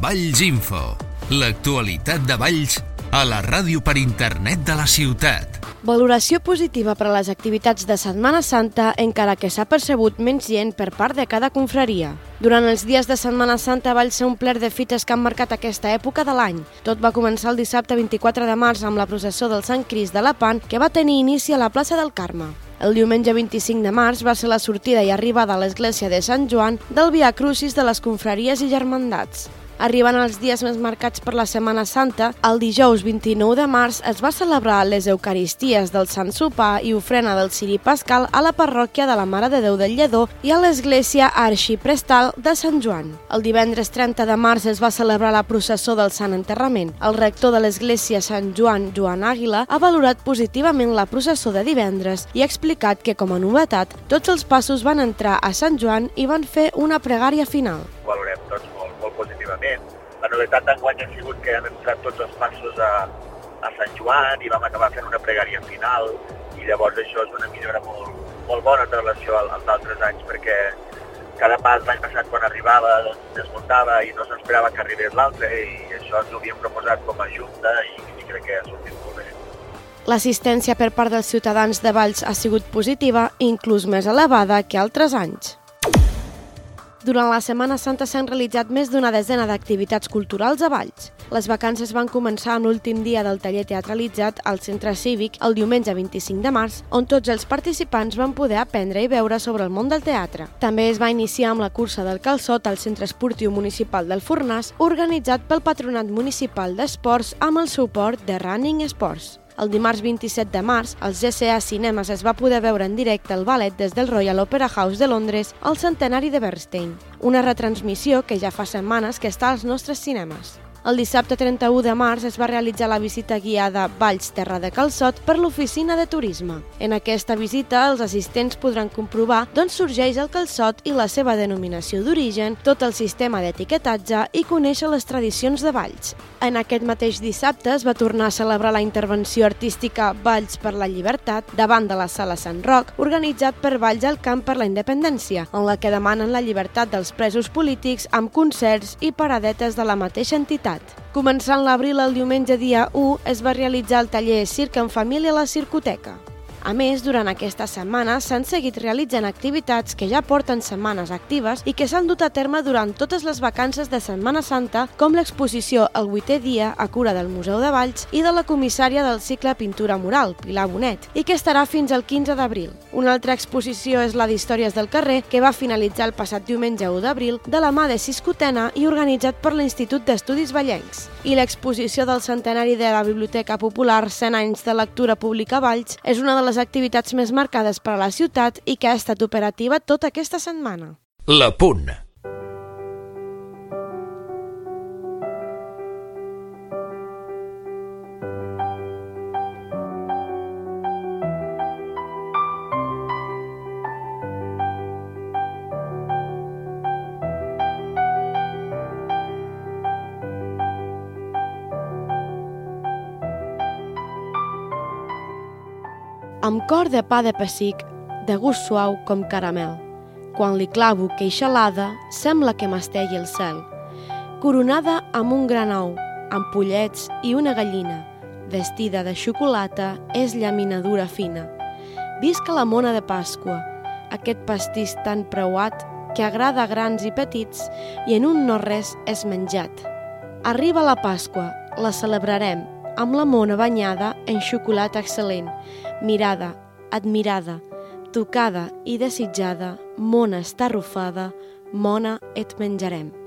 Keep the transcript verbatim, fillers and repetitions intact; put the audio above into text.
Valls Info. L'actualitat de Valls a la ràdio per internet de la ciutat. Valoració positiva per a les activitats de Setmana Santa, encara que s'ha percebut menys gent per part de cada confraria. Durant els dies de Setmana Santa, Valls s'ha omplert de fites que han marcat aquesta època de l'any. Tot va començar el dissabte vint-i-quatre de març amb la processó del Sant Crist de Lepant, que va tenir inici a la plaça del Carme. El diumenge vint-i-cinc de març va ser la sortida i arribada a l'església de Sant Joan del Via Crucis de les confraries i germandats. Arribant als dies més marcats per la Setmana Santa, el dijous vint-i-nou de març es va celebrar les Eucaristies del Sant Sopar i ofrena del Ciri Pascal a la parròquia de la Mare de Déu del Lledó i a l'església arxiprestal de Sant Joan. El divendres trenta de març es va celebrar la processó del Sant Enterrament. El rector de l'església Sant Joan, Joan Àguila, ha valorat positivament la processó de divendres i ha explicat que, com a novetat, tots els passos van entrar a Sant Joan i van fer una pregària final. Valorem tots molt, molt positivament. La novetat d'enguany ha sigut que hem entrat tots els passos a, a Sant Joan i vam acabar fent una pregària final i llavors això és una millora molt, molt bona en relació als altres anys perquè cada pas l'any passat quan arribava doncs, desmuntava i no s'esperava que arribés l'altre i això ens ho havíem proposat com a junta i, i crec que ha sortit molt bé. L'assistència per part dels ciutadans de Valls ha sigut positiva i inclús més elevada que altres anys. Durant la Setmana Santa s'han realitzat més d'una desena d'activitats culturals a Valls. Les vacances van començar amb l'últim dia del taller teatralitzat al Centre Cívic el diumenge vint-i-cinc de març, on tots els participants van poder aprendre i veure sobre el món del teatre. També es va iniciar amb la cursa del calçot al Centre Esportiu Municipal del Fornàs, organitzat pel Patronat Municipal d'Esports amb el suport de Running Sports. El dimarts vint-i-set de març, als G C A Cinemes es va poder veure en directe el ballet des del Royal Opera House de Londres al centenari de Bernstein, una retransmissió que ja fa setmanes que està als nostres cinemes. El dissabte trenta-u de març es va realitzar la visita guiada Valls Terra de Calçot per l'Oficina de Turisme. En aquesta visita, els assistents podran comprovar d'on sorgeix el calçot i la seva denominació d'origen, tot el sistema d'etiquetatge i conèixer les tradicions de Valls. En aquest mateix dissabte es va tornar a celebrar la intervenció artística Valls per la Llibertat davant de la Sala Sant Roc, organitzat per Valls al Camp per la Independència, en la que demanen la llibertat dels presos polítics amb concerts i paradetes de la mateixa entitat. Començant l'abril, el diumenge dia u, es va realitzar el taller Circ en Família a la Circoteca. A més, durant aquesta setmana s'han seguit realitzant activitats que ja porten setmanes actives i que s'han dut a terme durant totes les vacances de Setmana Santa, com l'exposició El vuitè dia a cura del Museu de Valls i de la comissària del cicle Pintura Mural, Pilar Bonet, i que estarà fins al quinze d'abril. Una altra exposició és la d'Històries del carrer, que va finalitzar el passat diumenge u d'abril de la mà de Ciscotena i organitzat per l'Institut d'Estudis Vallencs. I l'exposició del centenari de la Biblioteca Popular cent anys de lectura pública a Valls és una de les activitats més marcades per a la ciutat i que ha estat operativa tota aquesta setmana. La Punt. Amb cor de pa de pessic, de gust suau com caramel. Quan li clavo queixalada, sembla que mastegui el cel. Coronada amb un gran ou, amb pollets i una gallina, vestida de xocolata, és llaminadura fina. Visca la mona de Pasqua, aquest pastís tan preuat que agrada a grans i petits i en un no-res és menjat. Arriba la Pasqua, la celebrarem, amb la mona banyada en xocolata excel·lent, mirada, admirada, tocada i desitjada, mona estarrufada, mona et menjarem.